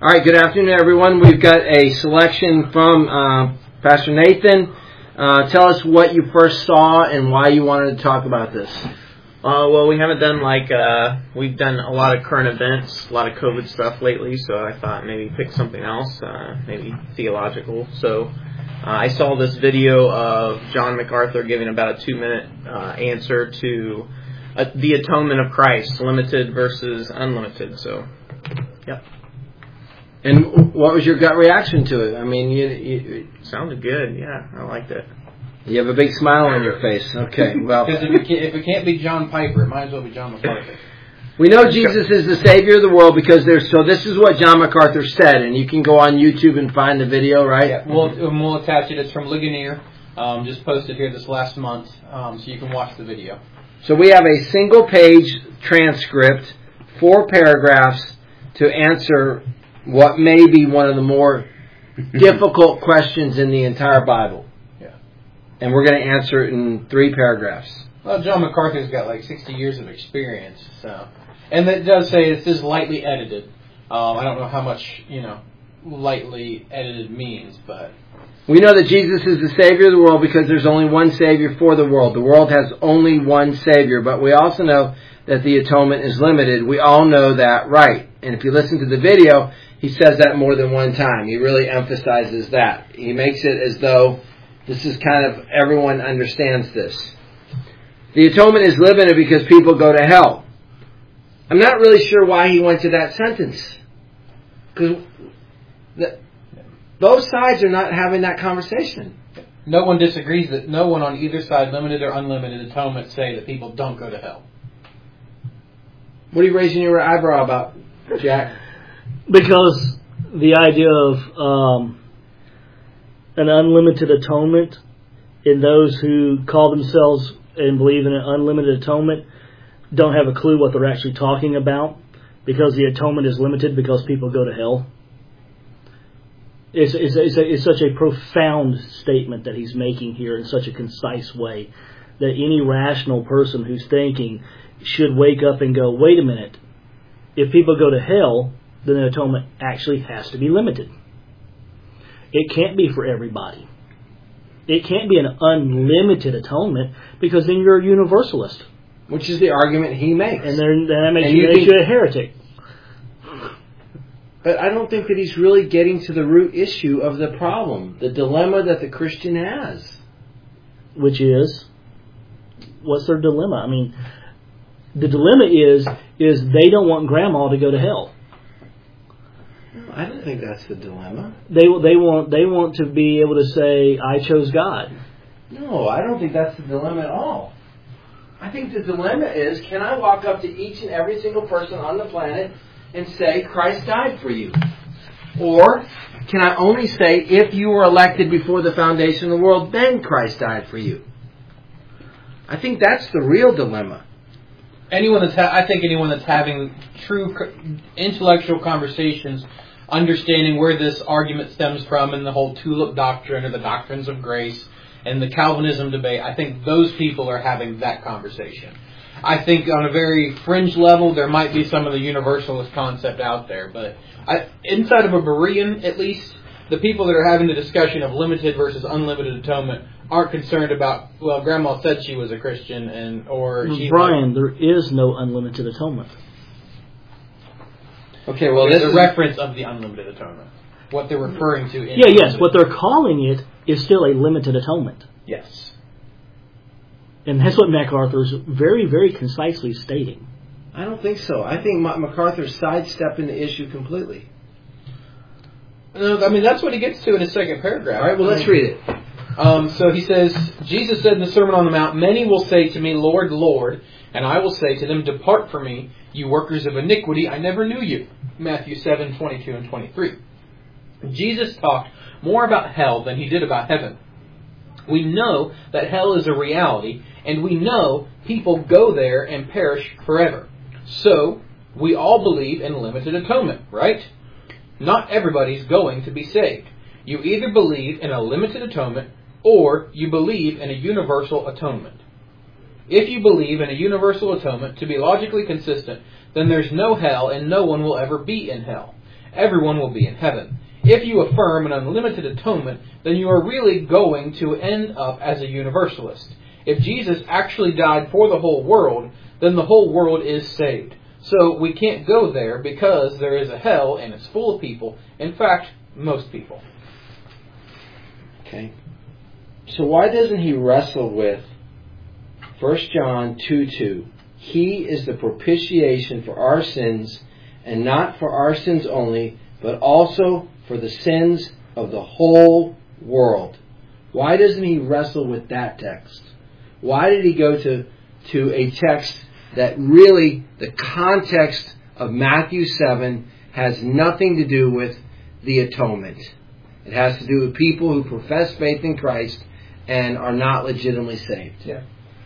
All right, good afternoon, everyone. We've got a selection from Pastor Nathan. Tell us what you first saw and why you wanted to talk about this. Well, we haven't done we've done a lot of current events, a lot of COVID stuff lately, so I thought maybe pick something else, maybe theological. So I saw this video of John MacArthur giving about a 2-minute answer to the atonement of Christ, limited versus unlimited. So, yep. And what was your gut reaction to it? I mean, you sounded good. Yeah, I liked it. You have a big smile on your face. Okay, well, because if it can't be John Piper, it might as well be John MacArthur. We know Jesus is the Savior of the world because so this is what John MacArthur said, and you can go on YouTube and find the video, right? Yeah, we'll attach it. It's from Ligonier, just posted here this last month, so you can watch the video. So we have a single-page transcript, 4 paragraphs, to answer what may be one of the more difficult questions in the entire Bible. Yeah. And we're going to answer it in 3 paragraphs. Well, John MacArthur's got like 60 years of experience, so. And it does say this is lightly edited. I don't know how much, lightly edited means, but. We know that Jesus is the Savior of the world because there's only one Savior for the world. The world has only one Savior, but we also know that the atonement is limited. We all know that, right? And if you listen to the video, he says that more than one time. He really emphasizes that. He makes it as though this is kind of, everyone understands this. The atonement is limited because people go to hell. I'm not really sure why he went to that sentence. Because both sides are not having that conversation. No one disagrees that no one on either side, limited or unlimited atonement, say that people don't go to hell. What are you raising your eyebrow about, Jack? Because the idea of an unlimited atonement, and those who call themselves and believe in an unlimited atonement don't have a clue what they're actually talking about, because the atonement is limited because people go to hell. It's such a profound statement that he's making here in such a concise way that any rational person who's thinking should wake up and go, wait a minute, if people go to hell, then the atonement actually has to be limited. It can't be for everybody. It can't be an unlimited atonement because then you're a universalist. Which is the argument he makes. And then that makes you a heretic. But I don't think that he's really getting to the root issue of the problem, the dilemma that the Christian has. Which is, what's their dilemma? I mean, the dilemma is they don't want grandma to go to hell. No, I don't think that's the dilemma. They want to be able to say, I chose God. No, I don't think that's the dilemma at all. I think the dilemma is, can I walk up to each and every single person on the planet and say, Christ died for you? Or can I only say, if you were elected before the foundation of the world, then Christ died for you? I think that's the real dilemma. I think anyone that's having true intellectual conversations, understanding where this argument stems from and the whole tulip doctrine or the doctrines of grace and the Calvinism debate, I think those people are having that conversation. I think on a very fringe level, there might be some of the universalist concept out there, but inside of a Berean, at least, the people that are having the discussion of limited versus unlimited atonement aren't concerned about, well, Grandma said she was a Christian, Brian, there is no unlimited atonement. Okay, well, this is a reference of the unlimited atonement. What they're referring to. Yes, what they're calling it is still a limited atonement. Yes. And that's what MacArthur's very, very concisely stating. I don't think so. I think MacArthur's sidestepping the issue completely. No, I mean, that's what he gets to in his second paragraph. All right, well, let's read it. So he says, Jesus said in the Sermon on the Mount, many will say to me, Lord, Lord, and I will say to them, depart from me, you workers of iniquity, I never knew you. Matthew 7:22 and 23. Jesus talked more about hell than he did about heaven. We know that hell is a reality, and we know people go there and perish forever. So, we all believe in limited atonement, right? Not everybody's going to be saved. You either believe in a limited atonement, or you believe in a universal atonement. If you believe in a universal atonement to be logically consistent, then there's no hell and no one will ever be in hell. everyone will be in heaven. If you affirm an unlimited atonement, then you are really going to end up as a universalist. If Jesus actually died for the whole world, then the whole world is saved. So we can't go there because there is a hell and it's full of people. In fact, most people. Okay. So why doesn't he wrestle with 1 John 2:2? He is the propitiation for our sins, and not for our sins only, but also for the sins of the whole world. Why doesn't he wrestle with that text? Why did he go to a text that really, the context of Matthew 7 has nothing to do with the atonement? It has to do with people who profess faith in Christ and are not legitimately saved. Yeah.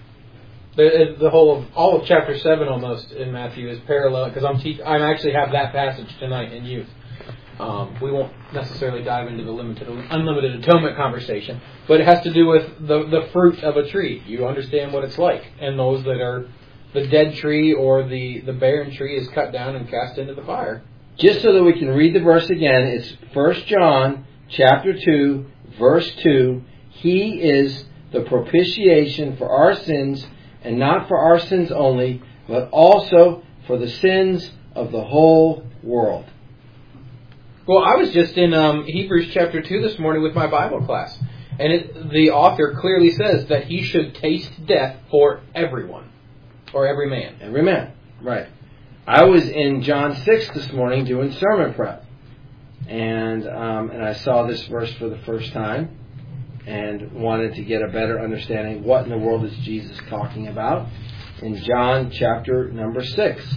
The whole of all of chapter 7 almost in Matthew is parallel, because I actually have that passage tonight in youth. We won't necessarily dive into the unlimited atonement conversation, but it has to do with the fruit of a tree. You understand what it's like, and those that are the dead tree or the barren tree is cut down and cast into the fire. Just so that we can read the verse again, it's 1 John chapter 2, verse 2. He is the propitiation for our sins, and not for our sins only, but also for the sins of the whole world. Well, I was just in Hebrews chapter 2 this morning with my Bible class, and the author clearly says that he should taste death for everyone, or every man. Every man, right. I was in John 6 this morning doing sermon prep, and I saw this verse for the first time, and wanted to get a better understanding what in the world is Jesus talking about in John chapter number 6.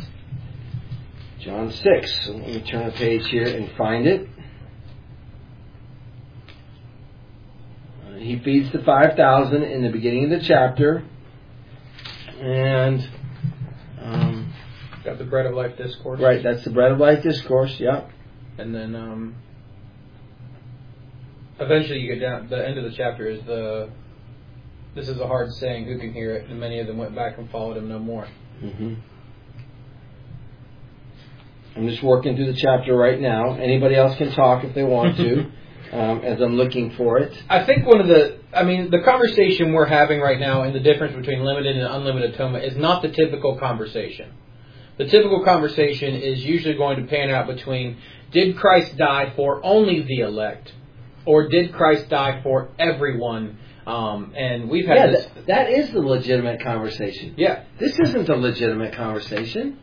John 6. So let me turn a page here and find it. He feeds the 5,000 in the beginning of the chapter. And got the bread of life discourse. Right, that's the bread of life discourse, yep. And then eventually you get down, the end of the chapter is this is a hard saying, who can hear it? And many of them went back and followed him no more. Mm-hmm. I'm just working through the chapter right now. Anybody else can talk if they want to, as I'm looking for it. I think the conversation we're having right now and the difference between limited and unlimited atonement is not the typical conversation. The typical conversation is usually going to pan out between, did Christ die for only the elect, or did Christ die for everyone? And we've had this. That is the legitimate conversation. Yeah. This isn't a legitimate conversation.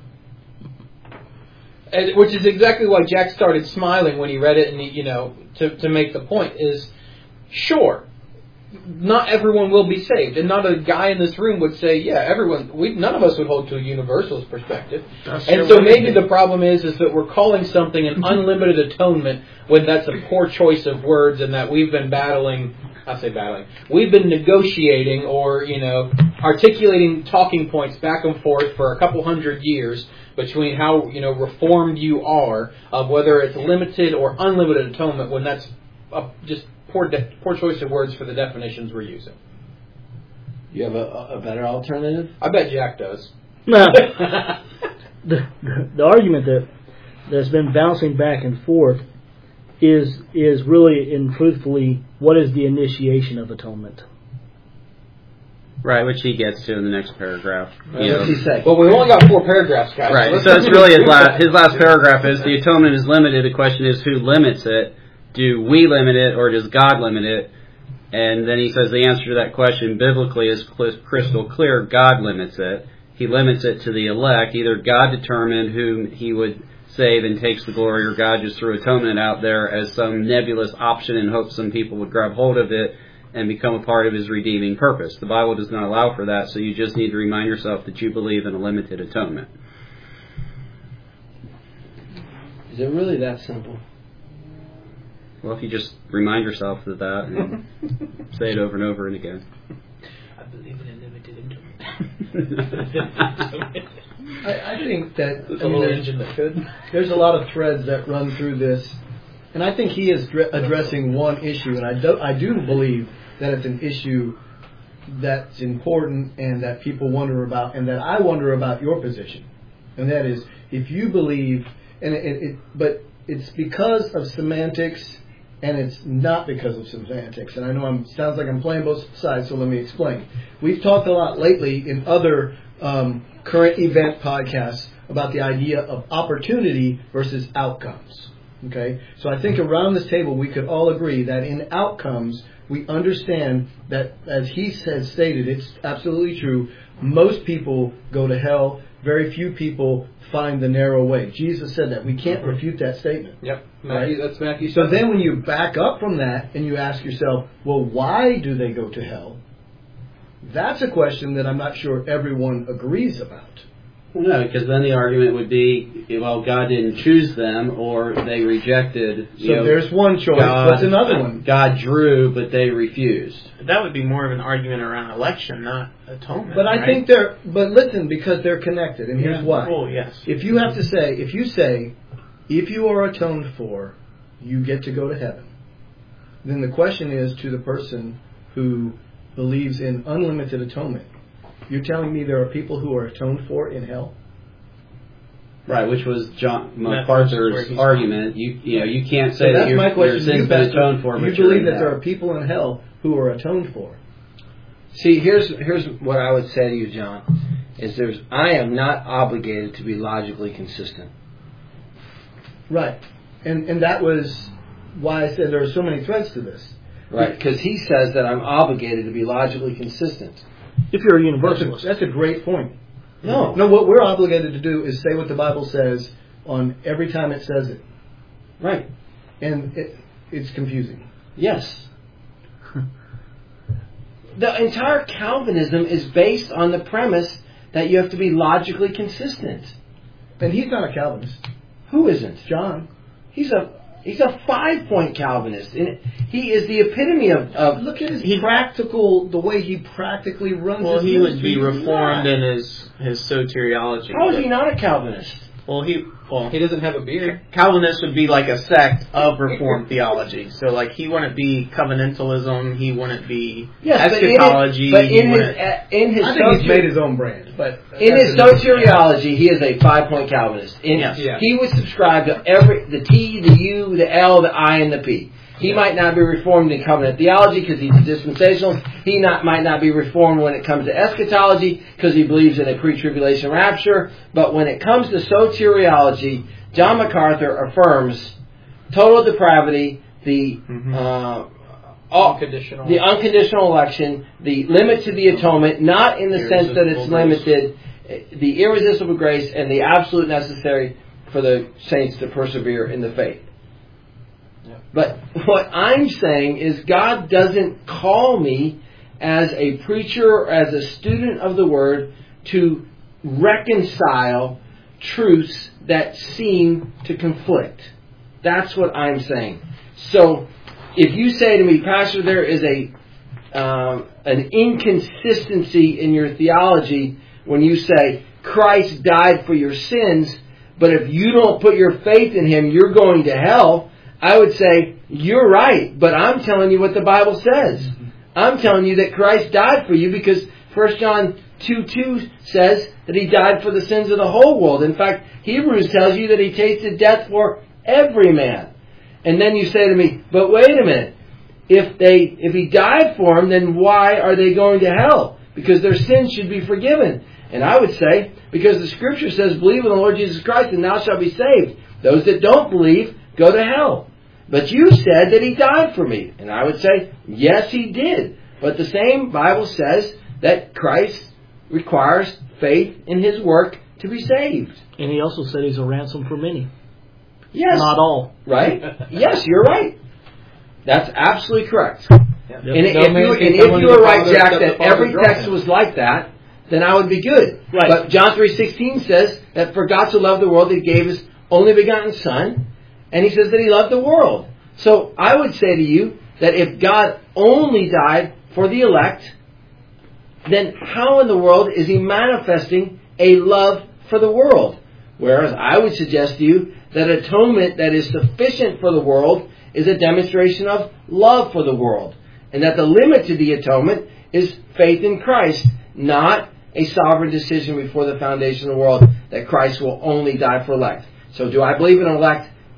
Which is exactly why Jack started smiling when he read it, and to make the point is, sure, not everyone will be saved, and not a guy in this room would say, yeah, everyone. None of us would hold to a universalist perspective, and so maybe the problem is that we're calling something an unlimited atonement when that's a poor choice of words, and that we've been battling. I say battling. We've been negotiating or articulating talking points back and forth for a couple hundred years between how reformed you are of whether it's limited or unlimited atonement, when that's just poor choice of words for the definitions we're using. You have a better alternative? I bet Jack does. No. the argument that's been bouncing back and forth is really and truthfully, what is the initiation of atonement? Right, which he gets to in the next paragraph. What's he say? Well, we've only got 4 paragraphs, guys. Right, so it's really his last paragraph is, the atonement is limited. The question is, who limits it? Do we limit it, or does God limit it? And then he says the answer to that question biblically is crystal clear. God limits it. He limits it to the elect. Either God determined whom he would save and takes the glory, or God just threw atonement out there as some nebulous option in hopes some people would grab hold of it and become a part of his redeeming purpose. The Bible does not allow for that, so you just need to remind yourself that you believe in a limited atonement. Is it really that simple? Well, if you just remind yourself of that and say it over and over and again. I believe in a limited atonement. I think that There's a little engine that could. there's a lot of threads that run through this, and I think he is addressing one issue, and I do believe that it's an issue that's important and that people wonder about, and that I wonder about your position, and that is, if you believe, but it's because of semantics, and it's not because of semantics. And I know sounds like I'm playing both sides, so let me explain. We've talked a lot lately in other current event podcasts about the idea of opportunity versus outcomes. Okay? So I think around this table we could all agree that in outcomes we understand that, as he has stated, it's absolutely true, most people go to hell, very few people find the narrow way. Jesus said that. We can't refute that statement. Yep. Right? That's Matthew. So then when you back up from that and you ask yourself, well, why do they go to hell? That's a question that I'm not sure everyone agrees about. No, because then the argument would be, well, God didn't choose them, or they rejected. So there's one choice. What's another one? God drew, but they refused. That would be more of an argument around election, not atonement. But I think but listen, because they're connected, and here's why. Oh, yes. If you say, if you are atoned for, you get to go to heaven, then the question is to the person who believes in unlimited atonement, you're telling me there are people who are atoned for in hell? Right, which was John MacArthur's argument. You can't say that's that my question. your sin's been atoned for, but you believe that there are people in hell who are atoned for. See, here's what I would say to you, John, is I am not obligated to be logically consistent. Right. And that was why I said there are so many threads to this. Right, because he says that I'm obligated to be logically consistent. If you're a universalist. That's a great point. No, what we're obligated to do is say what the Bible says on every time it says it. Right. And it's confusing. Yes. The entire Calvinism is based on the premise that you have to be logically consistent. And he's not a Calvinist. Who isn't? John. He's a 5-point Calvinist. And he is the epitome of look at his the way he practically runs his he would be ministry. reformed in his soteriology. How is he not a Calvinist? He doesn't have a beard. Calvinists would be like a sect of Reformed theology. So, like, he wouldn't be covenantalism. He wouldn't be eschatology. But in his I think he's made his own brand. But in his soteriology, he is a 5-point Calvinist. He would subscribe to the T, the U, the L, the I, and the P. He might not be reformed in covenant theology because he's a dispensationalist. He might not be reformed when it comes to eschatology because he believes in a pre-tribulation rapture. But when it comes to soteriology, John MacArthur affirms total depravity, the unconditional election, the limit to the atonement, not in the sense that it's limited, the irresistible grace, and the absolute necessary for the saints to persevere in the faith. But what I'm saying is God doesn't call me as a preacher or as a student of the Word to reconcile truths that seem to conflict. That's what I'm saying. So if you say to me, Pastor, there is an inconsistency in your theology when you say Christ died for your sins, but if you don't put your faith in Him, you're going to hell, I would say, you're right, but I'm telling you what the Bible says. I'm telling you that Christ died for you because 1 John 2:2 says that He died for the sins of the whole world. In fact, Hebrews tells you that He tasted death for every man. And then you say to me, but wait a minute, if He died for them, then why are they going to hell? Because their sins should be forgiven. And I would say, because the Scripture says, believe in the Lord Jesus Christ and thou shalt be saved. Those that don't believe go to hell. But you said that He died for me. And I would say, yes, He did. But the same Bible says that Christ requires faith in His work to be saved. And He also said He's a ransom for many. Yes. Not all. Right? Yes, you're right. That's absolutely correct. And if you were right, Jack, that every text was like that, then I would be good. Right. But John 3:16 says that for God so loved the world that He gave His only begotten Son, and He says that He loved the world. So I would say to you that if God only died for the elect, then how in the world is He manifesting a love for the world? Whereas I would suggest to you that atonement that is sufficient for the world is a demonstration of love for the world. And that the limit to the atonement is faith in Christ, not a sovereign decision before the foundation of the world that Christ will only die for elect. So do I believe in elect?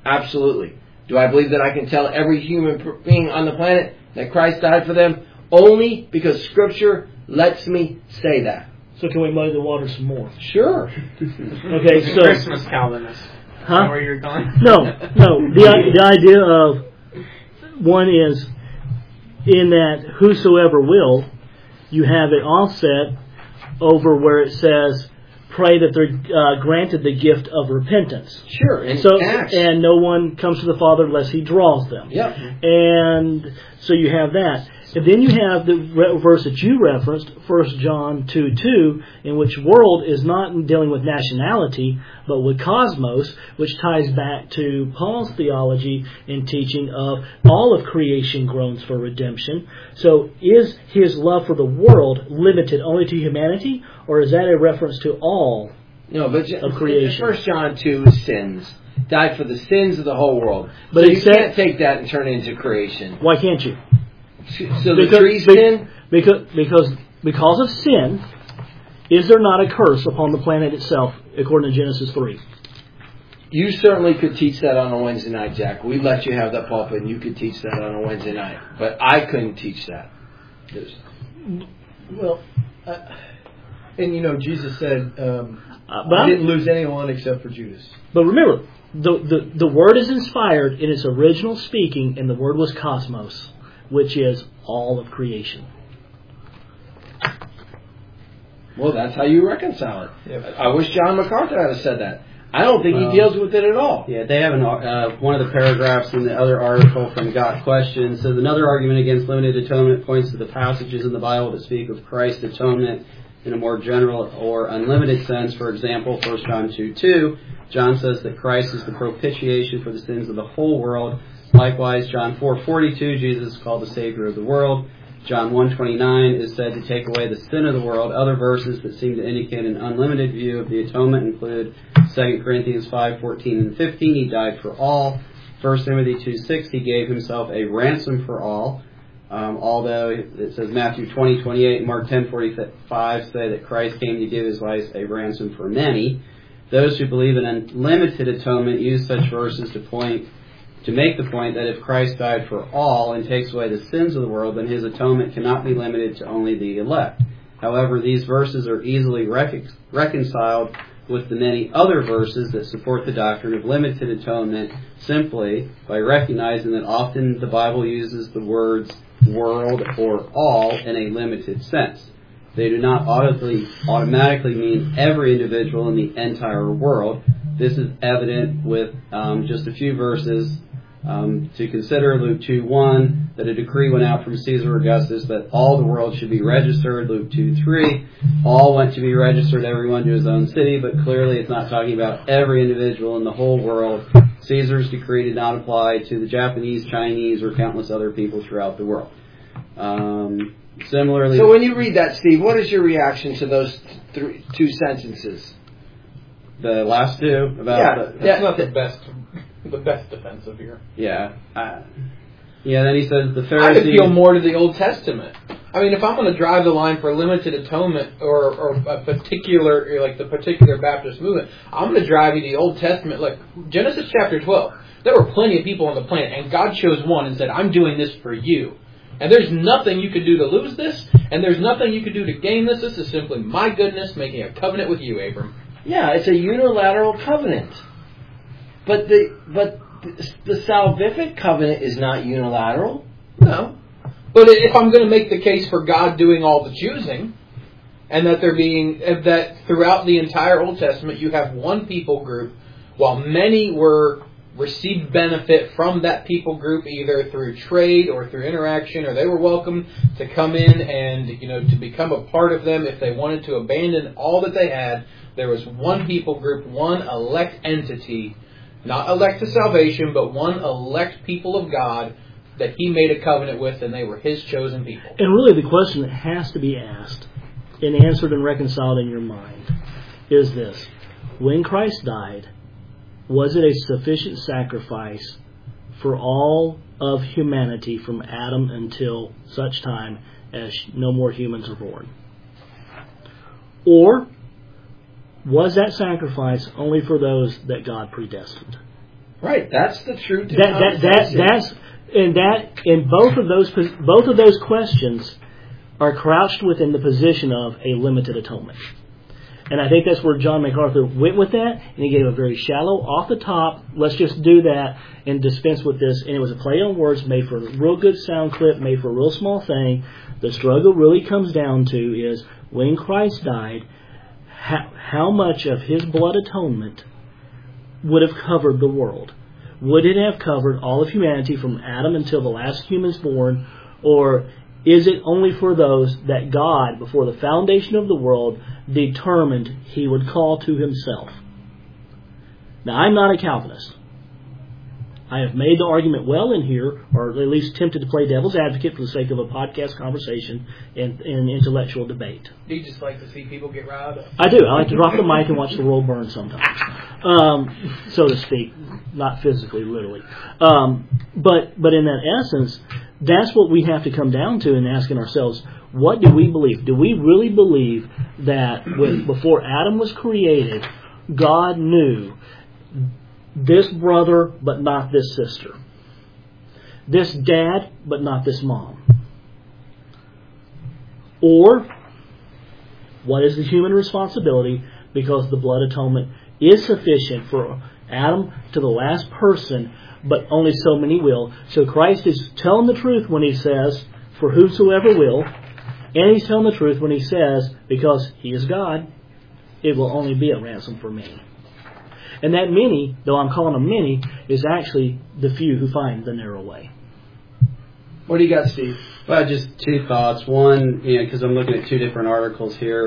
Absolutely. Do I believe that I can tell every human being on the planet that Christ died for them? Only because Scripture lets me say that. So can we muddy the water some more? Sure. Okay, so Christmas Calvinist. huh? Where you're going? No. The idea of one is in that whosoever will, you have it offset over where it says, pray that they're granted the gift of repentance. Sure. And So Acts. and no one comes to the Father unless He draws them. Yep. And so you have that. And then you have the verse that you referenced, 1 John 2:2, in which world is not dealing with nationality, but with cosmos, which ties back to Paul's theology and teaching of all of creation groans for redemption. So is his love for the world limited only to humanity, or is that a reference to all No, but of creation? 1 John 2 is sins. Died for the sins of the whole world. But so it you said- can't take that and turn it into creation. Why can't you? So the tree sin? Because of sin, is there not a curse upon the planet itself, according to Genesis 3? You certainly could teach that on a Wednesday night, Jack. We let you have that pulpit, and you could teach that on a Wednesday night. But I couldn't teach that. Well, and you know, Jesus said, But I didn't lose anyone except for Judas. But remember, the word is inspired in its original speaking, and the word was cosmos, which is all of creation. Well, that's how you reconcile it. Yep. I wish John MacArthur had said that. I don't think Well, he deals with it at all. Yeah, they have one of the paragraphs in the other article from Got Questions says another argument against limited atonement points to the passages in the Bible that speak of Christ's atonement in a more general or unlimited sense. For example, 1 John 2:2, John says that Christ is the propitiation for the sins of the whole world. Likewise, John 4:42, Jesus is called the Savior of the world. John 1:29 is said to take away the sin of the world. Other verses that seem to indicate an unlimited view of the atonement include 2 Corinthians 5:14 and 15, He died for all. 1 Timothy 2:6, He gave Himself a ransom for all. Although it says Matthew 20:28 and Mark 10:45 say that Christ came to give His life a ransom for many. Those who believe in unlimited atonement use such verses to make the point that if Christ died for all and takes away the sins of the world, then His atonement cannot be limited to only the elect. However, these verses are easily reconciled with the many other verses that support the doctrine of limited atonement simply by recognizing that often the Bible uses the words world or all in a limited sense. They do not automatically mean every individual in the entire world. This is evident with just a few verses to consider. Luke 2:1, that a decree went out from Caesar Augustus that all the world should be registered. Luke 2:3, all went to be registered, everyone to his own city, but clearly it's not talking about every individual in the whole world. Caesar's decree did not apply to the Japanese, Chinese, or countless other people throughout the world. Similarly, So when you read that, Steve, what is your reaction to those two sentences? the last two about That's not the best defensive here. then he says the I Pharisees. could feel more to the Old Testament. I mean, if I'm going to drive the line for limited atonement or a particular, like the particular Baptist movement, I'm going to drive you to the Old Testament. Like Genesis chapter 12, there were plenty of people on the planet, and God chose one and said, I'm doing this for you. And there's nothing you could do to lose this, and there's nothing you could do to gain this. This is simply my goodness making a covenant with you, Abram. Yeah, it's a unilateral covenant. But the salvific covenant is not unilateral. No. But if I'm going to make the case for God doing all the choosing, and that that throughout the entire Old Testament you have one people group, while many received benefit from that people group either through trade or through interaction, or they were welcome to come in and to become a part of them if they wanted to abandon all that they had. There was one people group, one elect entity, not elect to salvation, but one elect people of God that He made a covenant with, and they were His chosen people. And really the question that has to be asked and answered and reconciled in your mind is this. When Christ died, was it a sufficient sacrifice for all of humanity from Adam until such time as no more humans are born? Or was that sacrifice only for those that God predestined? Right. That's the truth. Both of those questions are crouched within the position of a limited atonement. And I think that's where John MacArthur went with that, and he gave a very shallow, off the top, let's just do that and dispense with this. And it was a play on words, made for a real good sound clip, made for a real small thing. The struggle really comes down to is when Christ died, how much of his blood atonement would have covered the world? Would it have covered all of humanity from Adam until the last humans born, or is it only for those that God, before the foundation of the world, determined he would call to himself? Now, I'm not a Calvinist. I have made the argument well in here, or at least attempted to play devil's advocate for the sake of a podcast conversation and intellectual debate. Do you just like to see people get riled up? I do. I like to drop the mic and watch the world burn sometimes, so to speak, not physically, literally. But in that essence, that's what we have to come down to in asking ourselves, what do we believe? Do we really believe that before Adam was created, God knew this brother but not this sister, this dad but not this mom? Or what is the human responsibility, because the blood atonement is sufficient for Adam to the last person, but only so many will. So Christ is telling the truth when he says, for whosoever will, and he's telling the truth when he says, because he is God, it will only be a ransom for many. And that many, though I'm calling them many, is actually the few who find the narrow way. What do you got, Steve? Well, just two thoughts. One, because I'm looking at two different articles here.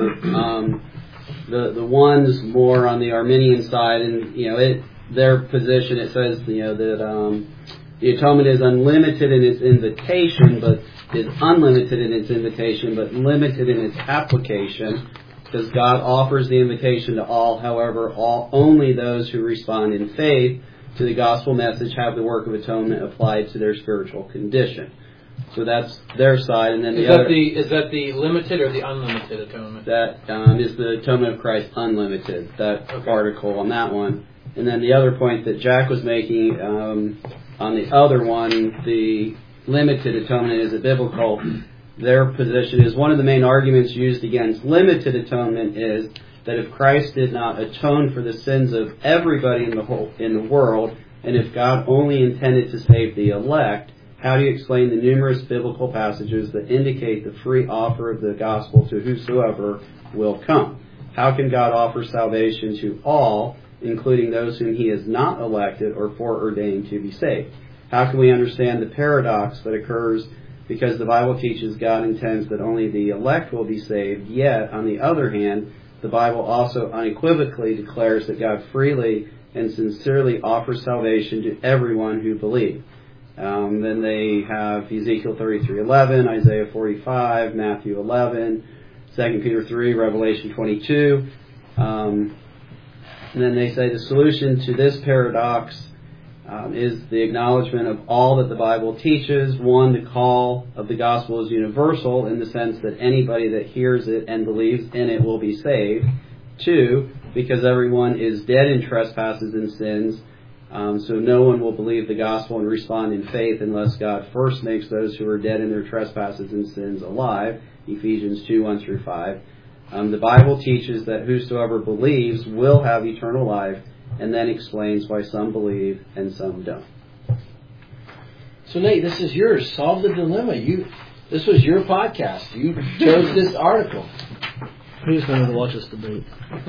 The one's more on the Arminian side, and their position, it says that the atonement is unlimited in its invitation, but is unlimited in its invitation, but limited in its application, because God offers the invitation to all. However, only those who respond in faith to the gospel message have the work of atonement applied to their spiritual condition. So that's their side, and then is that the limited or the unlimited atonement? That is the atonement of Christ unlimited. That article on that one, and then the other point that Jack was making on the other one, the limited atonement, is it biblical? Their position is one of the main arguments used against limited atonement is that if Christ did not atone for the sins of everybody in the world, and if God only intended to save the elect, how do you explain the numerous biblical passages that indicate the free offer of the gospel to whosoever will come? How can God offer salvation to all, including those whom he has not elected or foreordained to be saved? How can we understand the paradox that occurs because the Bible teaches God intends that only the elect will be saved, yet, on the other hand, the Bible also unequivocally declares that God freely and sincerely offers salvation to everyone who believes? Then they have Ezekiel 33:11, Isaiah 45, Matthew 11, 2 Peter 3, Revelation 22. And then they say the solution to this paradox is the acknowledgement of all that the Bible teaches. One, the call of the gospel is universal in the sense that anybody that hears it and believes in it will be saved. Two, because everyone is dead in trespasses and sins, so no one will believe the gospel and respond in faith unless God first makes those who are dead in their trespasses and sins alive. Ephesians 2:1-5. The Bible teaches that whosoever believes will have eternal life, and then explains why some believe and some don't. So Nate, this is yours. Solve the dilemma. This was your podcast. You chose this article. Who's going to watch this debate?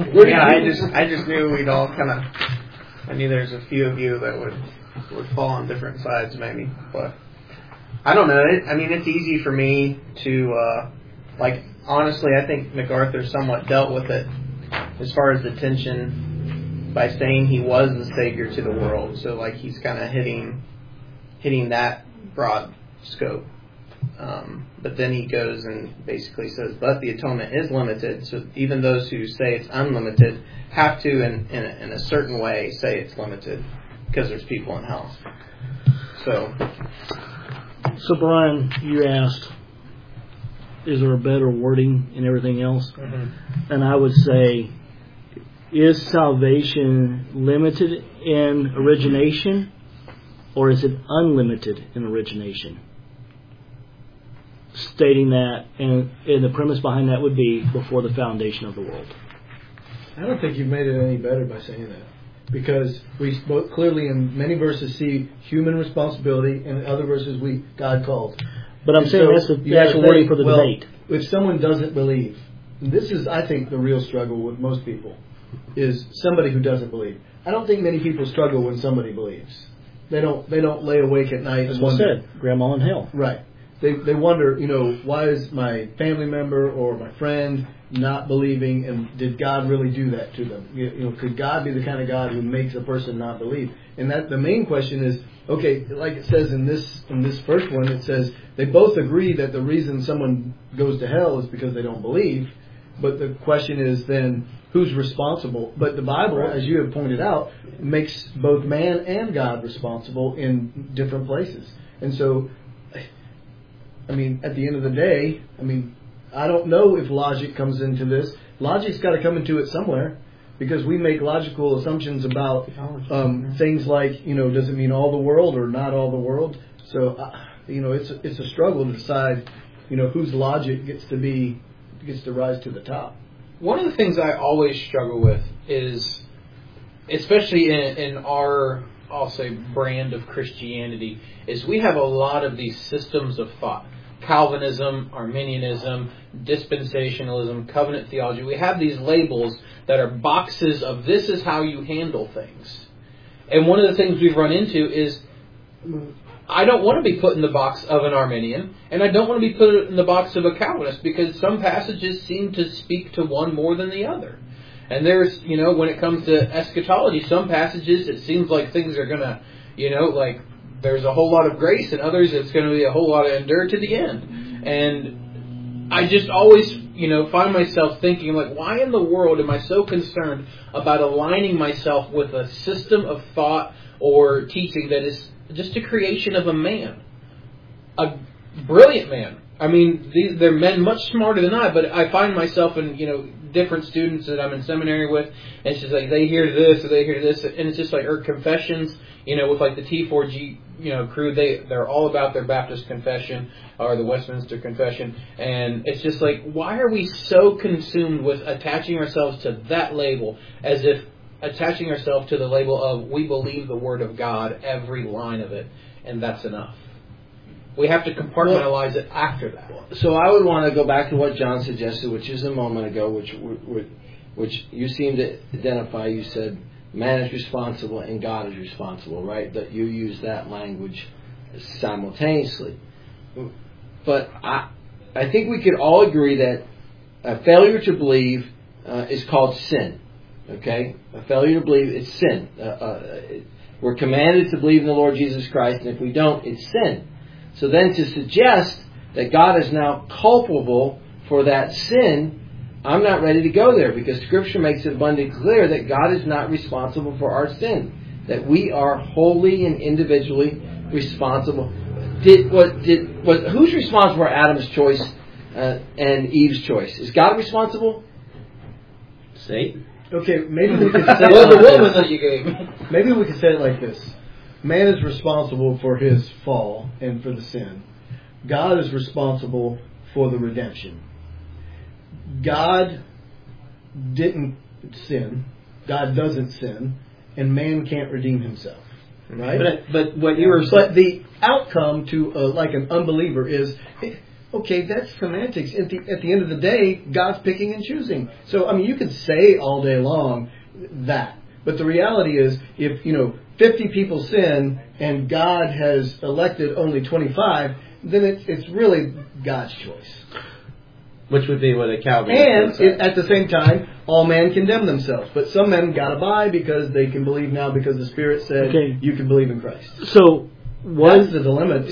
I just knew we'd all kind of. I knew there's a few of you that would fall on different sides, maybe. But I don't know. It's easy for me to honestly, I think MacArthur somewhat dealt with it as far as the tension by saying he was the Savior to the world. So he's kind of hitting that broad scope. But then he goes and basically says, but the atonement is limited. So even those who say it's unlimited have to, in a certain way, say it's limited because there's people in hell. So Brian, you asked, is there a better wording and everything else? Mm-hmm. And I would say, is salvation limited in origination, or is it unlimited in origination? Stating that, and the premise behind that would be before the foundation of the world. I don't think you've made it any better by saying that. Because we both clearly in many verses see human responsibility, and in other verses God called. But I'm saying that's the actual wording for the debate. If someone doesn't believe, and this is, I think, the real struggle with most people, is somebody who doesn't believe. I don't think many people struggle when somebody believes. They don't lay awake at night and wonder. Said, grandma in hell. Right. They wonder, why is my family member or my friend not believing, and did God really do that to them? Could God be the kind of God who makes a person not believe? And that the main question is, okay, like it says in this first one, it says they both agree that the reason someone goes to hell is because they don't believe. But the question is then, who's responsible? But the Bible, as you have pointed out, makes both man and God responsible in different places. And so, at the end of the day, I don't know if logic comes into this. Logic's got to come into it somewhere, because we make logical assumptions about things like, does it mean all the world or not all the world? So, it's a struggle to decide, whose logic gets to rise to the top. One of the things I always struggle with is, especially in our, I'll say, brand of Christianity, is we have a lot of these systems of thought. Calvinism, Arminianism, dispensationalism, covenant theology. We have these labels that are boxes of this is how you handle things. And one of the things we've run into is I don't want to be put in the box of an Arminian, and I don't want to be put in the box of a Calvinist, because some passages seem to speak to one more than the other. And there's, when it comes to eschatology, some passages it seems like things are going to, like there's a whole lot of grace, and others it's going to be a whole lot of endure to the end. And I just always, find myself thinking, like, why in the world am I so concerned about aligning myself with a system of thought or teaching that is just a creation of a man, a brilliant man. They're men much smarter than I, but I find myself in, different students that I'm in seminary with, and it's just like they hear this or they hear this, and it's just like, or confessions, with like the T4G, crew, they're all about their Baptist confession or the Westminster Confession, and it's just like, why are we so consumed with attaching ourselves to that label, as if attaching ourselves to the label of we believe the Word of God, every line of it, and that's enough. We have to compartmentalize it after that. So I would want to go back to what John suggested, which is a moment ago, which you seemed to identify. You said man is responsible and God is responsible, right? That you use that language simultaneously. But I think we could all agree that a failure to believe is called sin. Okay? A failure to believe is sin. We're commanded to believe in the Lord Jesus Christ, and if we don't, it's sin. So then to suggest that God is now culpable for that sin, I'm not ready to go there, because Scripture makes it abundantly clear that God is not responsible for our sin, that we are wholly and individually responsible. Who's responsible for Adam's choice and Eve's choice? Is God responsible? Satan. Okay, maybe we could say the woman that you gave. Maybe we could say it like this. Man is responsible for his fall and for the sin. God is responsible for the redemption. God didn't sin. God doesn't sin. And man can't redeem himself. Right? But what you were... But the outcome to like an unbeliever is... Okay, that's semantics. At the end of the day, God's picking and choosing. So, you can say all day long that. But the reality is, if, 50 people sin and God has elected only 25, then it's really God's choice. Which would be what a Calvinist And at the same time, all men condemn themselves. But some men got to buy because they can believe now because the Spirit said you can believe in Christ. So, that's the dilemma.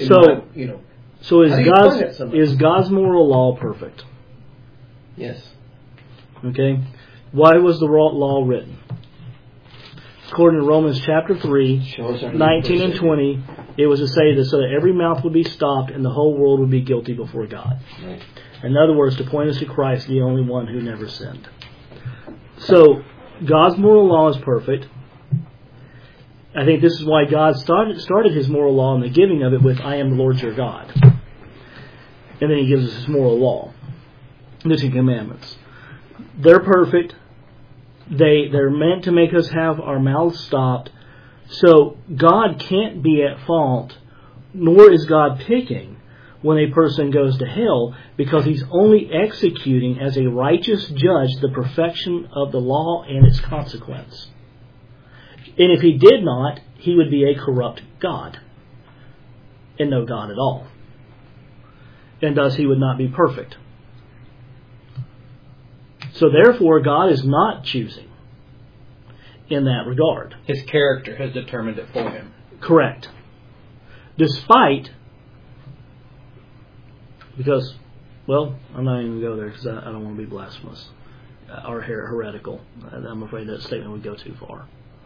So is God's moral law perfect? Yes. Okay. Why was the law written? According to Romans chapter 3, 19 and 20, it was to say that so that every mouth would be stopped and the whole world would be guilty before God. Right. In other words, to point us to Christ, the only one who never sinned. So God's moral law is perfect. I think this is why God started His moral law and the giving of it with, I am the Lord your God. And then He gives us His moral law, the Ten Commandments. They're perfect. They're meant to make us have our mouths stopped. So God can't be at fault, nor is God picking when a person goes to hell, because He's only executing as a righteous judge the perfection of the law and its consequence. And if He did not, He would be a corrupt God and no God at all. And thus He would not be perfect. So therefore, God is not choosing in that regard. His character has determined it for Him. Correct. Despite, because, well, I'm not even going to go there because I don't want to be blasphemous or heretical. I'm afraid that statement would go too far.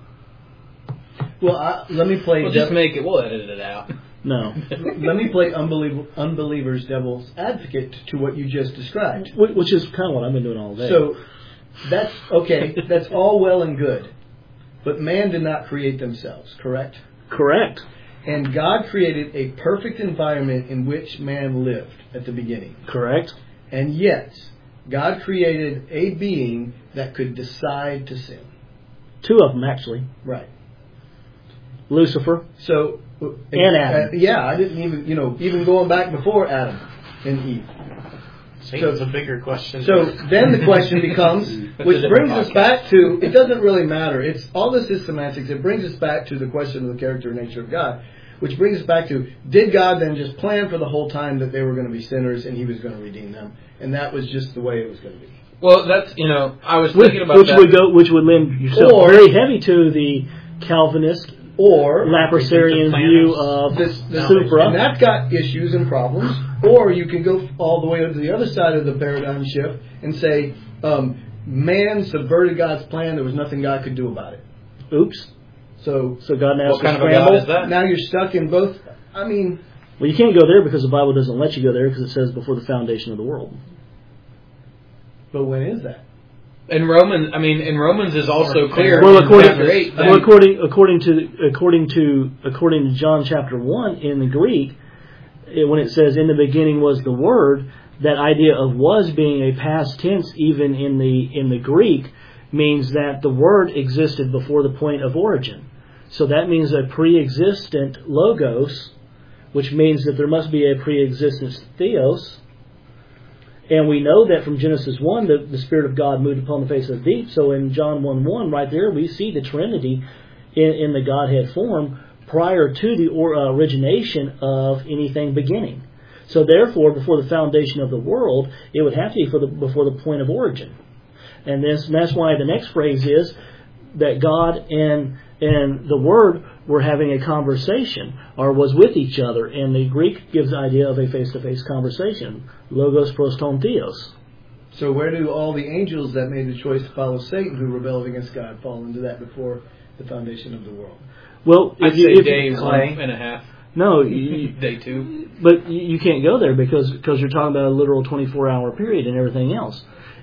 Well, let me play. Well, just make it. We'll edit it out. No. Let me play unbelievers' devil's advocate to what you just described. Which is kind of what I've been doing all day. So that's okay. That's all well and good, but man did not create themselves. Correct. Correct. And God created a perfect environment in which man lived at the beginning. Correct. And yet, God created a being that could decide to sin. Two of them, actually. Right. Lucifer. So, and Adam. I didn't even going back before Adam and Eve. Satan's a bigger question. So then the question becomes, which brings us back to, it doesn't really matter. It's all this is semantics. It brings us back to the question of the character and nature of God, which brings us back to, did God then just plan for the whole time that they were going to be sinners and He was going to redeem them, and that was just the way it was going to be? Well, that's I was thinking about which would lend yourself very heavy to the Calvinist or Lapsarian view of the supra. And that's got issues and problems. Or you can go all the way to the other side of the paradigm shift and say, man subverted God's plan. There was nothing God could do about it. Oops. So God now what kind of a God is that? Now you're stuck in both. I mean, well, you can't go there because the Bible doesn't let you go there because it says before the foundation of the world. But when is that? In Romans is also clear. Well, according to John chapter 1 in the Greek, when it says in the beginning was the Word, that idea of was being a past tense even in the Greek means that the Word existed before the point of origin. So that means a pre-existent logos, which means that there must be a pre-existent theos. And we know that from Genesis 1, the Spirit of God moved upon the face of the deep. So in John 1:1, right there, we see the Trinity in the Godhead form prior to the origination of anything beginning. So therefore, before the foundation of the world, it would have to be before the point of origin. And that's why the next phrase is that God and the Word were having a conversation, or was with each other. And the Greek gives the idea of a face-to-face conversation. Logos pros ton theos. So where do all the angels that made the choice to follow Satan, who rebelled against God, fall into that before the foundation of the world? Well, I'd say day 1.5. No, day 2. But you can't go there because you're talking about a literal 24-hour period and everything else.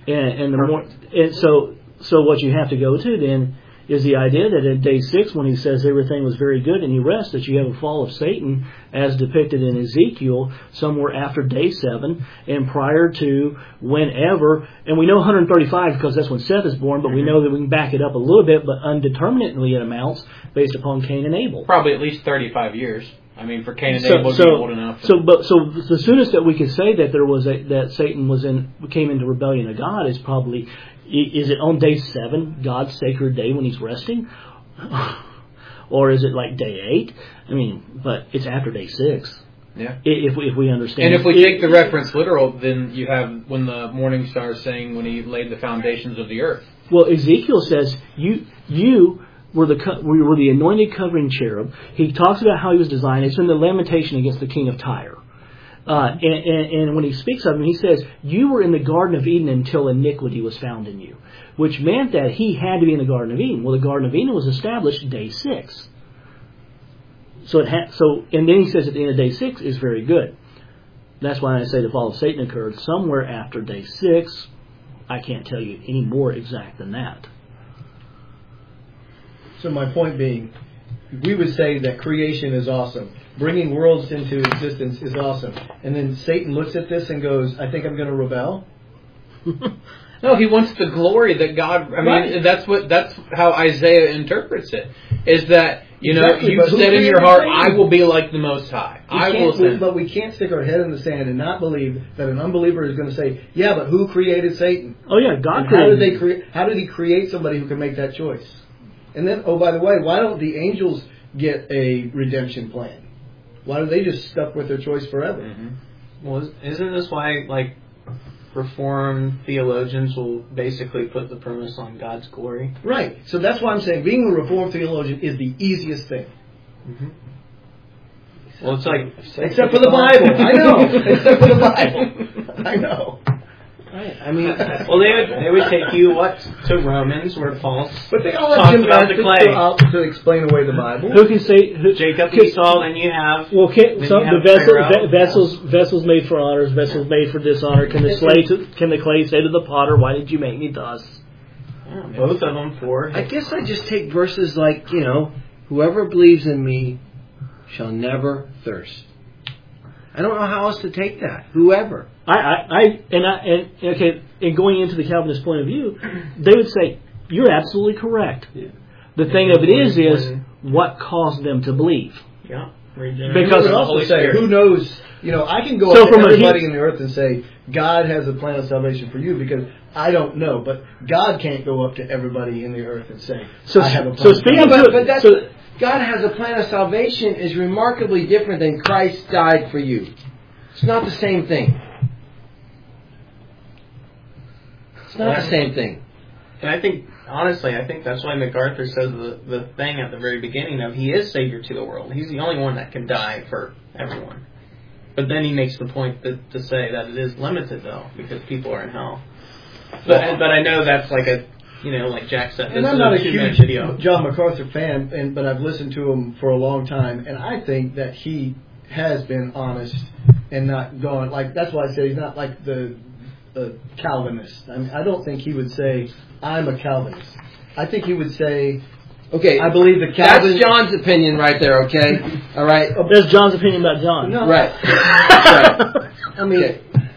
So what you have to go to then is the idea that in day 6, when he says everything was very good and he rests, that you have a fall of Satan as depicted in Ezekiel somewhere after day 7 and prior to whenever, and we know 135 because that's when Seth is born, but we know that we can back it up a little bit, but undeterminately it amounts based upon Cain and Abel. Probably at least 35 years. I mean, for Cain and Abel to be old enough. So the soonest that we could say that that Satan came into rebellion to God is probably, is it on day 7, God's sacred day when He's resting, or is it like day 8? I mean, but it's after day 6. Yeah. If we understand. And if we take the reference literal, then you have when the morning star is saying when He laid the foundations of the earth. Well, Ezekiel says you were the anointed covering cherub. He talks about how he was designed. It's in the lamentation against the king of Tyre. And when he speaks of him, he says, you were in the Garden of Eden until iniquity was found in you. Which meant that he had to be in the Garden of Eden. Well, the Garden of Eden was established day 6. And then he says at the end of day 6 is very good. That's why I say the fall of Satan occurred somewhere after day 6. I can't tell you any more exact than that. So my point being, we would say that creation is awesome. Bringing worlds into existence is awesome. And then Satan looks at this and goes, I think I'm going to rebel. No, he wants the glory that God. I mean, that's how Isaiah interprets it. Is that Exactly, you but who said in your created heart, Satan? I will be like the Most High. But we can't stick our head in the sand and not believe that an unbeliever is going to say, yeah, but who created Satan? Oh yeah, God And created. how did he create somebody who can make that choice? And then, oh, by the way, why don't the angels get a redemption plan? Why are they just stuck with their choice forever? Mm-hmm. Well, isn't this why, like, Reformed theologians will basically put the premise on God's glory? Right. So that's why I'm saying being a Reformed theologian is the easiest thing. Mm-hmm. Well, it's like... Except for the Bible. I know. Except for the Bible. I know. Right. I mean... Well, they would take you, to Romans, where Paul But they all talks have about the gymnastics clay. to explain away the Bible. Who can say Jacob, Esau, then you have... Well, then you the have Pharaoh. vessels made for honors, vessels made for dishonor. Can the clay say to the potter, "Why did you make me thus?" Yeah, both of them for... I guess I just take verses like, whoever believes in me shall never thirst. I don't know how else to take that. Whoever. And going into the Calvinist point of view, they would say you're absolutely correct. Yeah. The thing of it is what caused them to believe. Yeah. Because I would also say, who knows? I can go So up to from everybody in the earth and say, God has a plan of salvation for you, because I don't know. But God can't go up to everybody in the earth and say, I have a plan. So speaking God has a plan of salvation is remarkably different than Christ died for you. It's not the same thing. It's not the same thing. And I think, honestly, that's why MacArthur says the thing at the very beginning of he is Savior to the world. He's the only one that can die for everyone. But then he makes the point to say that it is limited, though, because people are in hell. But I know that's like like Jack said, And I'm not a huge John MacArthur fan, but I've listened to him for a long time, and I think that he has been honest and not gone, that's why I say he's not like the Calvinist. I mean, I don't think he would say, I'm a Calvinist. I think he would say, okay, I believe the Calvin... That's John's opinion right there, okay? All right? That's John's opinion about John. No. Right. I mean,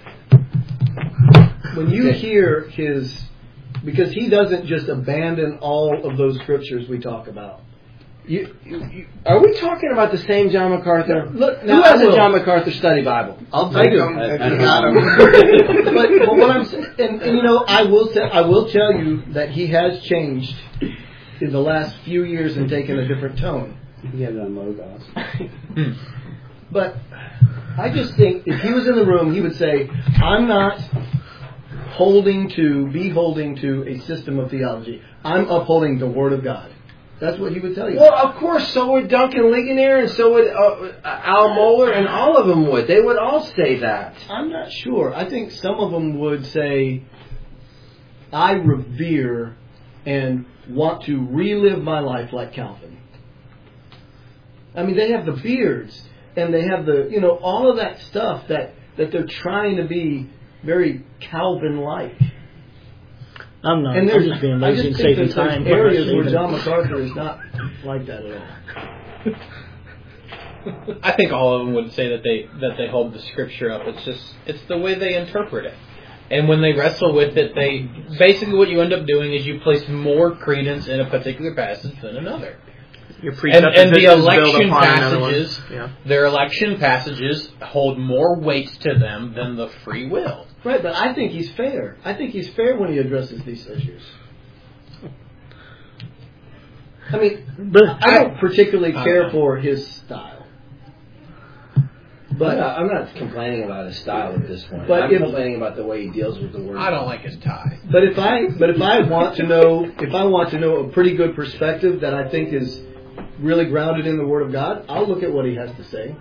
when you hear his... Because he doesn't just abandon all of those scriptures we talk about. Are we talking about the same John MacArthur? Look, who has a John MacArthur study Bible? I do. But what I'm saying, and I will tell you that he has changed in the last few years and taken a different tone. You can get it on Logos. But I just think if he was in the room, he would say, I'm not holding to a system of theology. I'm upholding the Word of God. That's what he would tell you. Well, of course, so would Duncan Ligonier, and so would Al Mohler, and all of them would. They would all say that. I'm not sure. I think some of them would say, I revere and want to relive my life like Calvin. I mean, they have the beards, and they have the, all of that stuff that they're trying to be very Calvin-like. I'm not. And I'm just being lazy and saving time. There's areas where John MacArthur is not like that at all. I think all of them would say that they hold the scripture up. It's the way they interpret it. And when they wrestle with it, they basically what you end up doing is you place more credence in a particular passage than another. And the election passages, their election passages hold more weight to them than the free will. Right, but I think he's fair. I think he's fair when he addresses these issues. I mean, I don't particularly care for his style. But I'm not complaining about his style at this point. But I'm complaining about the way he deals with the word. I don't like his tie. But if I want to know a pretty good perspective that I think is really grounded in the Word of God, I'll look at what he has to say.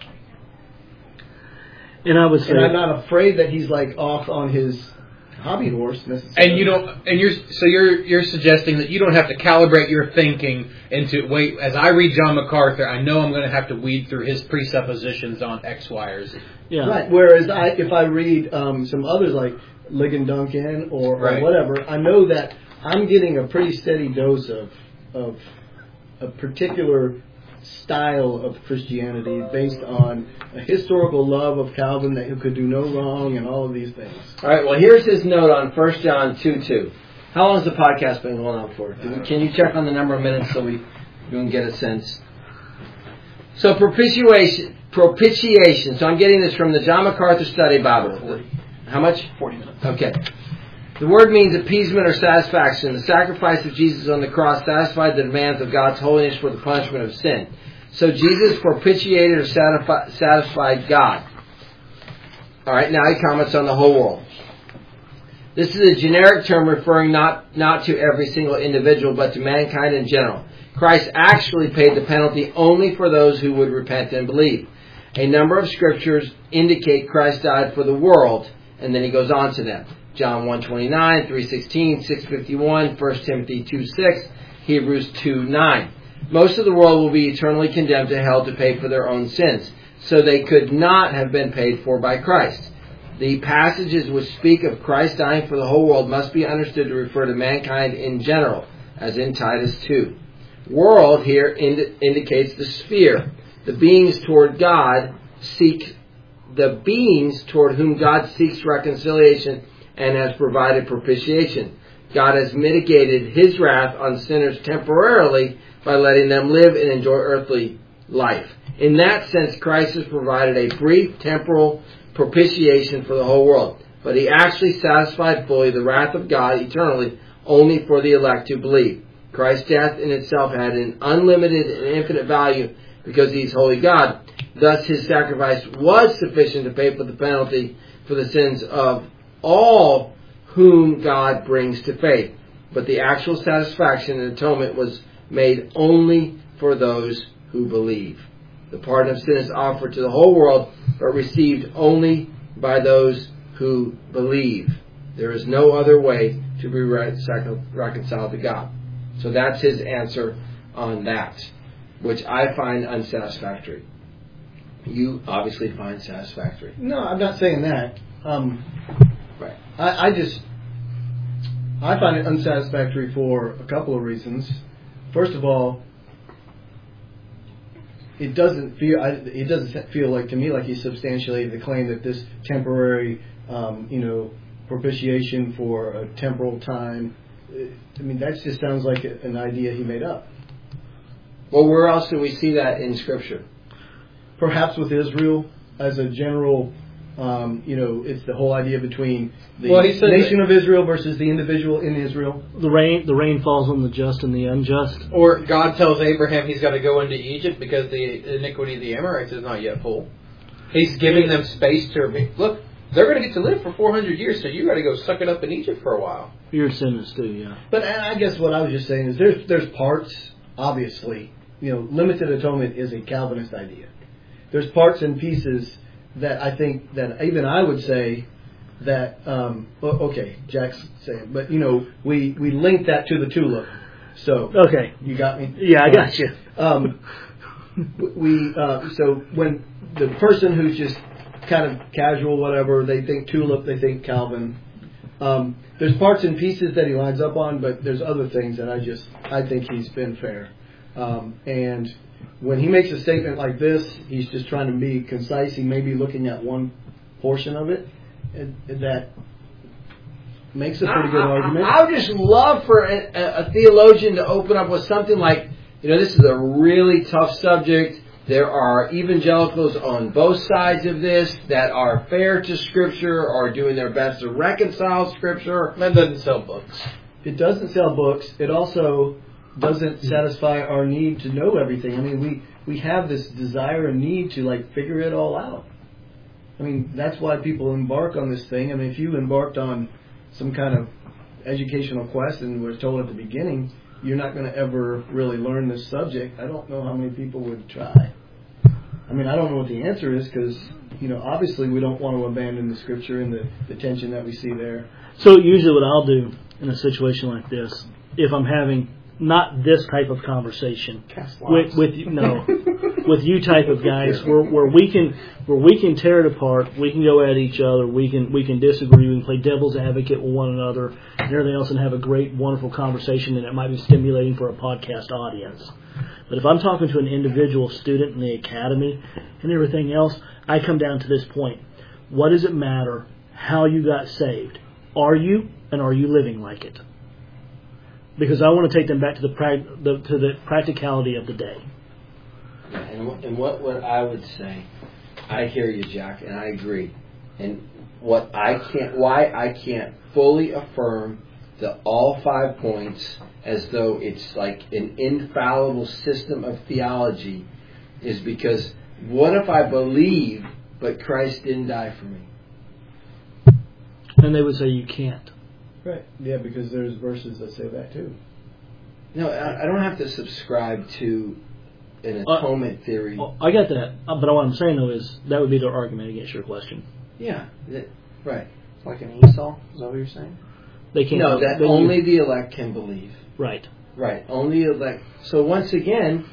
And I would say, and I'm not afraid that he's off on his hobby horse necessarily. And you're suggesting that you don't have to calibrate your thinking into as I read John MacArthur, I know I'm going to have to weed through his presuppositions on X, Y, or Z. Yeah. Right. Whereas if I read some others like Ligon Duncan or whatever, I know that I'm getting a pretty steady dose of a particular style of Christianity based on a historical love of Calvin that he could do no wrong and all of these things. All right, well, here's his note on 1 John 2:2. How long has the podcast been going on for? Can you check on the number of minutes so we can get a sense? So propitiation. So I'm getting this from the John MacArthur Study Bible. 40. How much? 40 minutes. Okay. The word means appeasement or satisfaction. The sacrifice of Jesus on the cross satisfied the demands of God's holiness for the punishment of sin. So Jesus propitiated or satisfied God. All right, now he comments on the whole world. This is a generic term referring not to every single individual, but to mankind in general. Christ actually paid the penalty only for those who would repent and believe. A number of scriptures indicate Christ died for the world, and then he goes on to them. John 1:29, 3:16, 6:51, 1 Timothy 2:6, Hebrews 2:9. Most of the world will be eternally condemned to hell to pay for their own sins, so they could not have been paid for by Christ. The passages which speak of Christ dying for the whole world must be understood to refer to mankind in general, as in Titus 2. World here indicates the sphere. The beings toward whom God seeks reconciliation and has provided propitiation. God has mitigated his wrath on sinners temporarily by letting them live and enjoy earthly life. In that sense, Christ has provided a brief temporal propitiation for the whole world, but he actually satisfied fully the wrath of God eternally only for the elect who believe. Christ's death in itself had an unlimited and infinite value because he is holy God. Thus his sacrifice was sufficient to pay for the penalty for the sins of all whom God brings to faith. But the actual satisfaction and atonement was made only for those who believe. The pardon of sin is offered to the whole world, but received only by those who believe. There is no other way to be reconciled to God. So that's his answer on that, which I find unsatisfactory. You obviously find satisfactory. No, I'm not saying that. Right. I find it unsatisfactory for a couple of reasons. First of all, it doesn't feel like to me like he substantiated the claim that this temporary, propitiation for a temporal time. I mean, that just sounds like an idea he made up. Well, where else do we see that in Scripture? Perhaps with Israel as a general, it's the whole idea between the nation of Israel versus the individual in Israel. The rain falls on the just and the unjust. Or God tells Abraham he's got to go into Egypt because the iniquity of the Amorites is not yet full. He's giving them space to look. They're going to get to live for 400 years, so you got to go suck it up in Egypt for a while. You're sinners too, yeah. But I guess what I was just saying is there's parts, obviously, limited atonement is a Calvinist idea. There's parts and pieces that I think that even I would say that, okay, Jack's saying, but we link that to the tulip. So okay, you got me. Yeah, I got you. So when the person who's just kind of casual, whatever, they think tulip, they think Calvin. There's parts and pieces that he lines up on, but there's other things that I think he's been fair. And when he makes a statement like this, he's just trying to be concise. He may be looking at one portion of it that makes a pretty good argument. I would just love for a theologian to open up with something like, this is a really tough subject. There are evangelicals on both sides of this that are fair to Scripture or doing their best to reconcile Scripture. That doesn't sell books. It doesn't sell books. It also doesn't satisfy our need to know everything. I mean, we have this desire and need to figure it all out. I mean, that's why people embark on this thing. I mean, if you embarked on some kind of educational quest and were told at the beginning you're not going to ever really learn this subject, I don't know how many people would try. I mean, I don't know what the answer is because, obviously we don't want to abandon the Scripture and the tension that we see there. So usually what I'll do in a situation like this, if I'm having not this type of conversation with you, no, with you type of guys, where we can tear it apart, we can go at each other, we can disagree, we can play devil's advocate with one another, and everything else, and have a great, wonderful conversation, and it might be stimulating for a podcast audience. But if I'm talking to an individual student in the academy and everything else, I come down to this point: what does it matter how you got saved? Are you, and are you living like it? Because I want to take them back to the practicality of the day. And what I would say, I hear you, Jack, and I agree. And why I can't fully affirm the all 5 points as though it's like an infallible system of theology is because what if I believe but Christ didn't die for me? And they would say you can't. Right. Yeah, because there's verses that say that too. No, I don't have to subscribe to an atonement theory. I get that. But what I'm saying, though, is that would be their argument against your question. Yeah, right. Like an Esau? Is that what you're saying? They can't. No, that only the elect can believe. Right. Right. Only elect. So once again,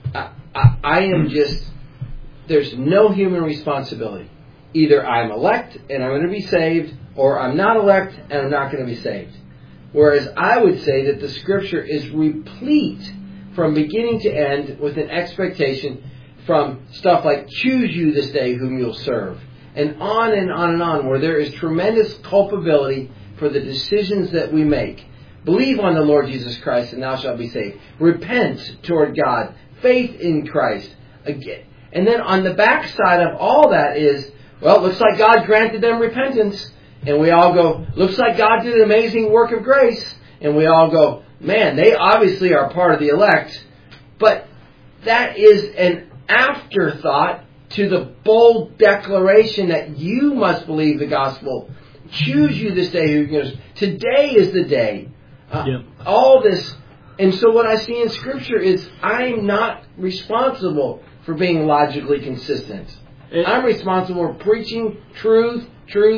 I am just, there's no human responsibility. Either I'm elect and I'm going to be saved, or I'm not elect and I'm not going to be saved. Whereas I would say that the Scripture is replete from beginning to end with an expectation from stuff like choose you this day whom you'll serve. And on and on and on, where there is tremendous culpability for the decisions that we make. Believe on the Lord Jesus Christ and thou shalt be saved. Repent toward God. Faith in Christ. Again. And then on the backside of all that is, well, it looks like God granted them repentance. And we all go, looks like God did an amazing work of grace. And we all go, man, they obviously are part of the elect. But that is an afterthought to the bold declaration that you must believe the gospel. Choose you this day. Today is the day. All this. And so what I see in Scripture is I'm not responsible for being logically consistent. I'm responsible for preaching truth.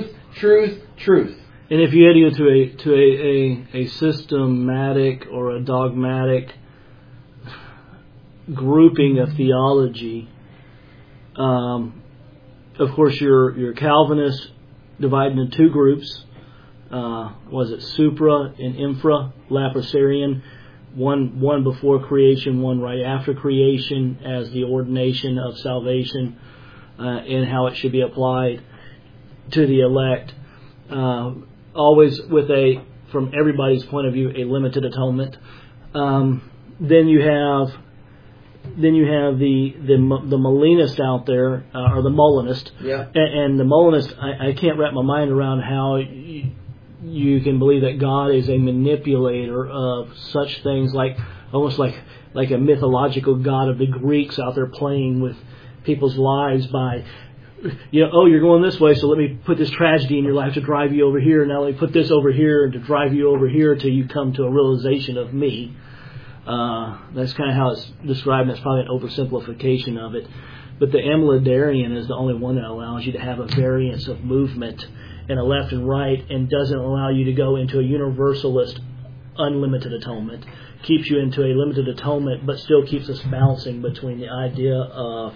And if you had to go to a systematic or a dogmatic grouping of theology, of course your Calvinists divided into two groups. Was it supra and infra Laprasarian? One before creation, one right after creation, as the ordination of salvation and how it should be applied to the elect. Always with from everybody's point of view, a limited atonement. Then you have the Molinist out there, or the Molinist. Yeah. And the Molinist, I can't wrap my mind around how you can believe that God is a manipulator of such things almost like a mythological god of the Greeks out there playing with people's lives by, you're going this way, so let me put this tragedy in your life to drive you over here. Now let me put this over here to drive you over here till you come to a realization of me. That's kind of how it's described, and that's probably an oversimplification of it. But the Amilidarian is the only one that allows you to have a variance of movement in a left and right, and doesn't allow you to go into a universalist unlimited atonement. Keeps you into a limited atonement, but still keeps us bouncing between the idea of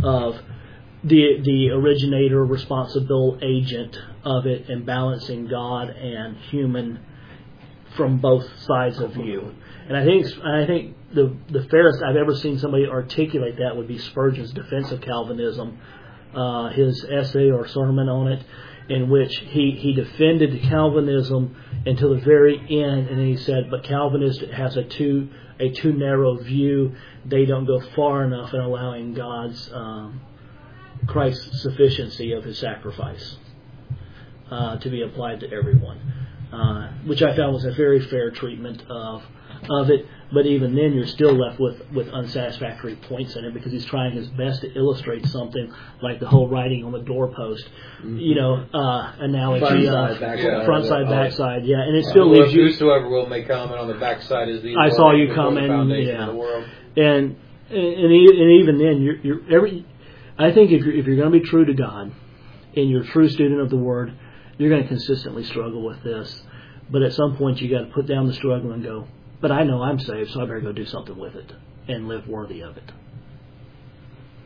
the originator, responsible agent of it, and balancing God and human from both sides of view. And I think the fairest I've ever seen somebody articulate that would be Spurgeon's defense of Calvinism, his essay or sermon on it, in which he defended Calvinism until the very end, and then he said, but Calvinist has a too narrow view. They don't go far enough in allowing God's Christ's sufficiency of His sacrifice to be applied to everyone, which I found was a very fair treatment of it. But even then, you're still left with unsatisfactory points in it, because he's trying his best to illustrate something like the whole writing on the doorpost, analogy of front side, back side, and it still leaves you. Whosoever will may comment on the backside is the. I saw you comment, of the world. and even then, I think if you're going to be true to God, and you're a true student of the Word, you're going to consistently struggle with this. But at some point, you got to put down the struggle and go, but I know I'm saved, so I better go do something with it and live worthy of it.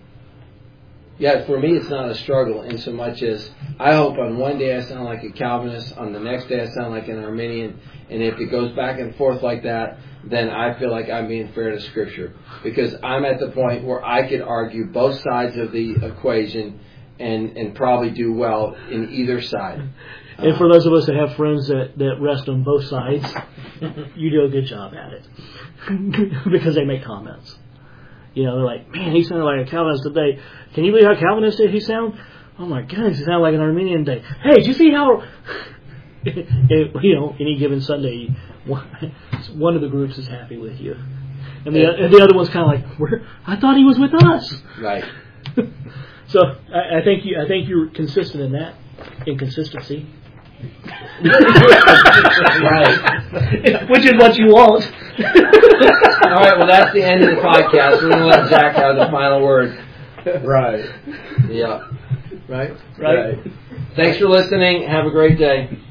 Yeah, for me, it's not a struggle in so much as I hope on one day I sound like a Calvinist, on the next day I sound like an Arminian, and if it goes back and forth like that, then I feel like I'm being fair to Scripture. Because I'm at the point where I could argue both sides of the equation and probably do well in either side. And for those of us that have friends that rest on both sides, you do a good job at it. Because they make comments. You know, they're like, man, he sounded like a Calvinist today. Can you believe how Calvinist did he sound? Oh my goodness, he sounded like an Arminian today. Hey, did you see how... you know, any given Sunday, one of the groups is happy with you. And the other one's kind of like, I thought he was with us. Right. So I think you're consistent in that inconsistency. Right. Which is what you want. All right, well, that's the end of the podcast. We're going to let Zach have the final word. Right. Yeah. Right? Right. Thanks for listening. Have a great day.